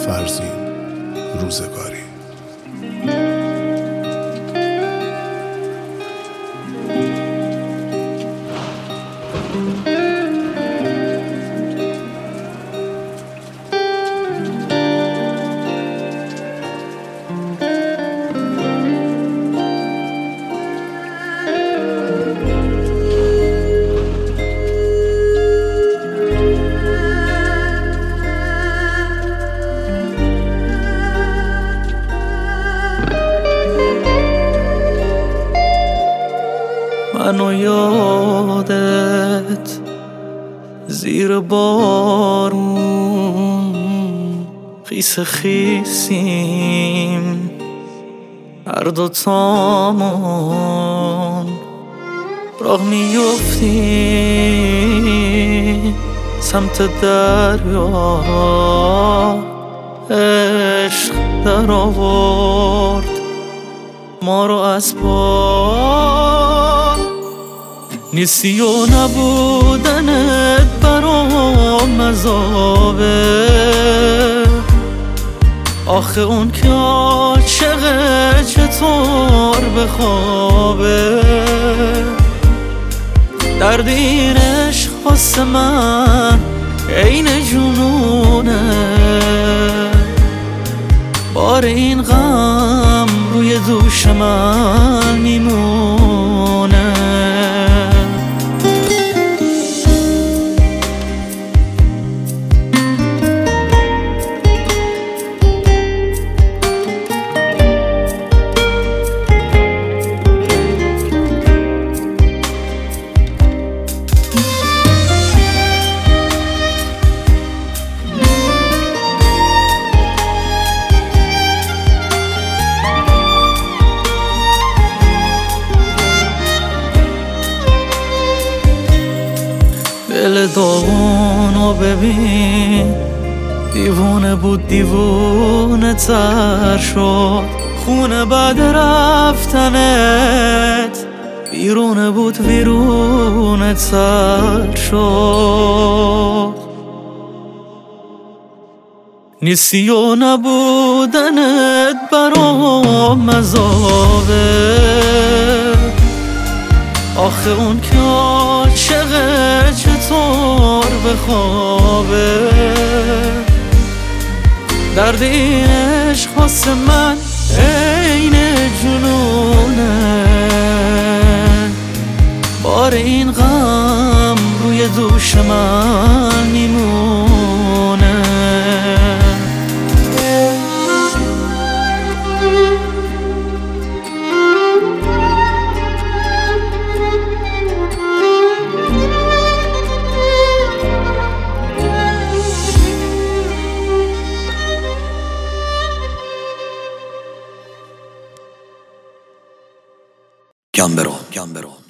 فرزین روزگاری. منو یادت زیر بارون خیس خیسیم هر دوتامون راه میفتیم سمت دریا. عشق در آورد ما رو از پا، نیستی و نبودنت برام عذابه. آخه اون که عاشقه چطور بخوابه؟ درد این عشق واسه من عین جنونه، بار این غم روی دوش من میمونه. دل داغونو ببین، دیوونه بود دیوونه تر شد. خونه بعد رفتنت بیرونه بود ویرونه تر شد. نیستی و نبودنت برام عذابه. آخه اون که عاشقه چطور بخوابه؟ درد این عشق واسه من عین جنونه، بار این غم روی دوش من میمونه. گم برو